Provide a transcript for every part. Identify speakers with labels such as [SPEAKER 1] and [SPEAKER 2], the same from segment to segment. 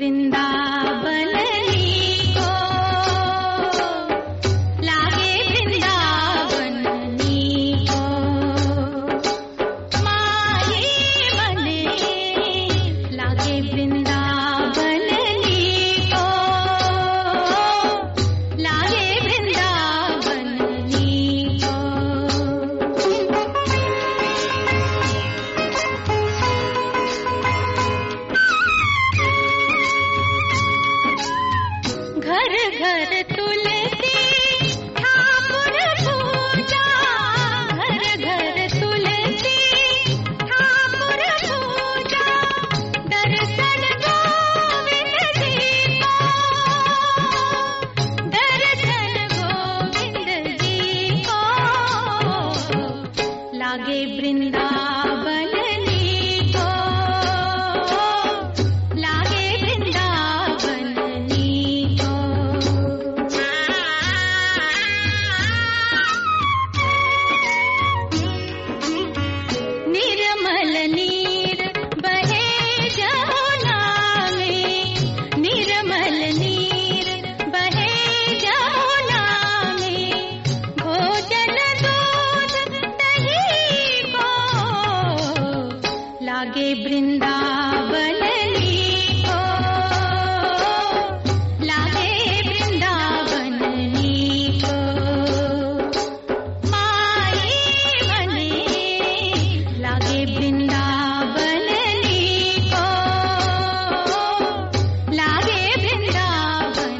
[SPEAKER 1] वृंदावन को, लागे वृंदावन को, माही मने लागे वृंदावन को, लागे वृंदावन को। घर घर तुलसी ठाकुर पूजा, घर घर तुलसी ठाकुर पूजा, दर्शन गोविंद जी को, दर्शन गोविंद जी को, लागे वृंदावन को, लागे वृंदावन को। निर्मल नीर बहे जमुना में, निर्मल नीर बहे जमुना में, भोजन दूध दही को, लागे वृंदावन को, लागे वृंदावन को। माई मने लागे वृंदावन को, लागे वृंदावन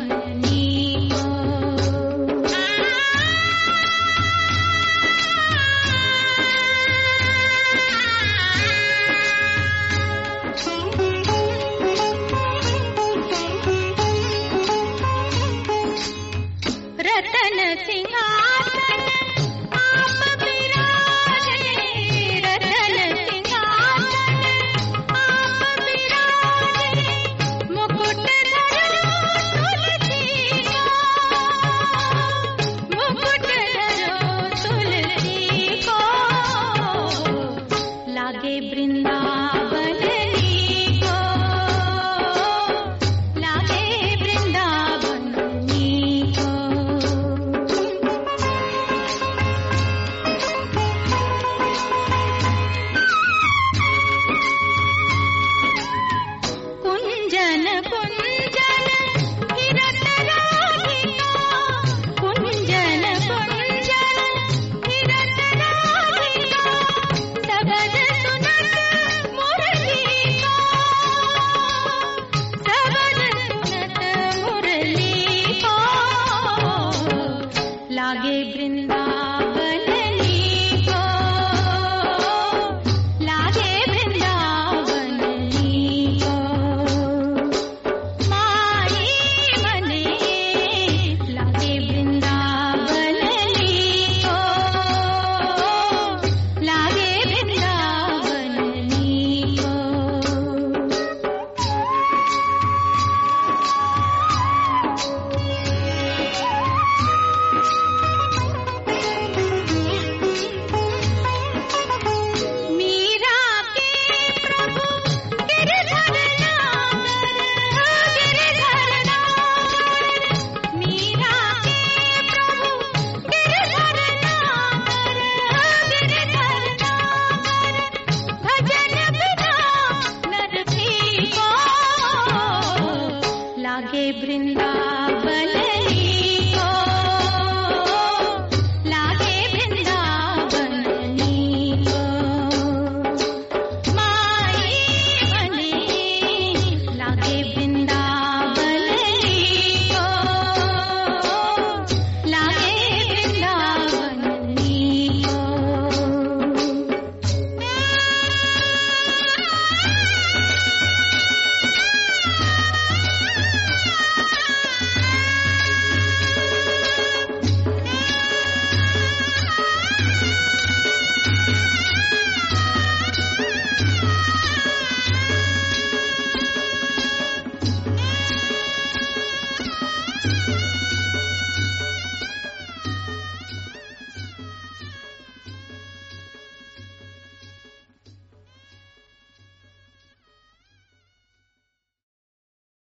[SPEAKER 1] रतन सिंहासन आप विराजे, रतन सिंहासन आप विराजे, मुकुट धरो तुलसी को, मुकुट धरो तुलसी को, लागे वृंदावन को, लागे वृंदावन को। कुंजन कुंजन हिरत राधिका, कुंजन कुंजन हिरत राधिका, सबद सुनत मुरली को, सबद सुनत मुरली को, लागे वृंदावन को, लागे वृंदावन को। माई मने लागे वृंदावन को, लागे वृंदावन को। मीरा के प्रभु गिरधर नागर, गिरधर नागर, मीरा के प्रभु गिरधर नागर, गिरधर नागर, भजन बिना नर भी को, लागे वृंदावन